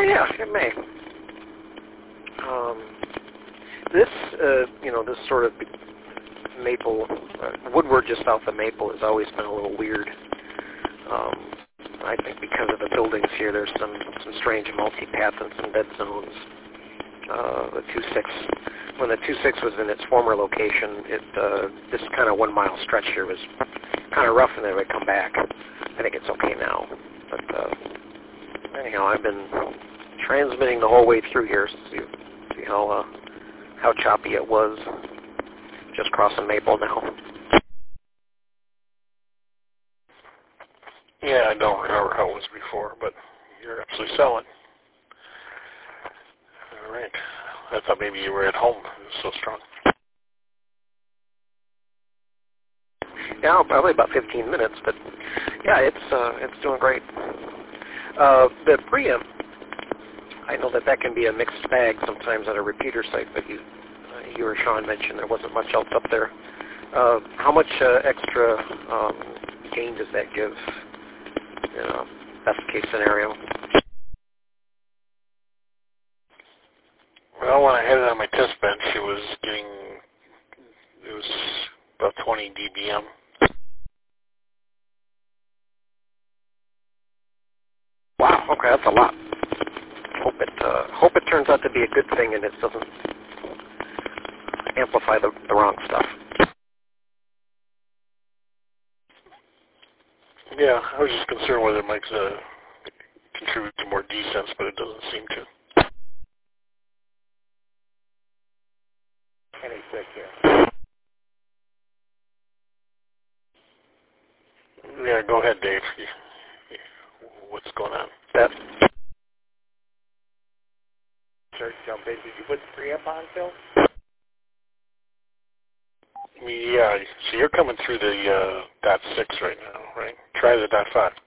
yeah, it may. This, this sort of maple, woodward just south of Maple has always been a little weird. I think because of the buildings here, there's some strange multi-paths and some dead zones. The 2-6, when the 2-6 was in its former location, this kind of 1 mile stretch here was kind of rough, and then it would come back. I think it's okay now. But anyhow, I've been transmitting the whole way through here to see how choppy it was. Just crossing Maple now. Yeah, I don't remember how it was before, but you're absolutely solid. All right. I thought maybe you were at home. It was so strong. Yeah, probably about 15 minutes, but yeah, it's doing great. The preamp, I know that can be a mixed bag sometimes at a repeater site, but you or Sean mentioned there wasn't much else up there. How much extra gain does that give in a best case scenario? Well, when I had it on my test bench, it was about 20 dBm. Wow, okay, that's a lot. Hope it turns out to be a good thing and it doesn't amplify the wrong stuff. Yeah, I was just concerned whether it might contribute to more descents, but it doesn't seem to. Any sick here? Yeah, go ahead, Dave. What's going on? That church jump in. Did you put the preamp on, Phil? Yeah, so you're coming through the .6 right now, right? Try the .5.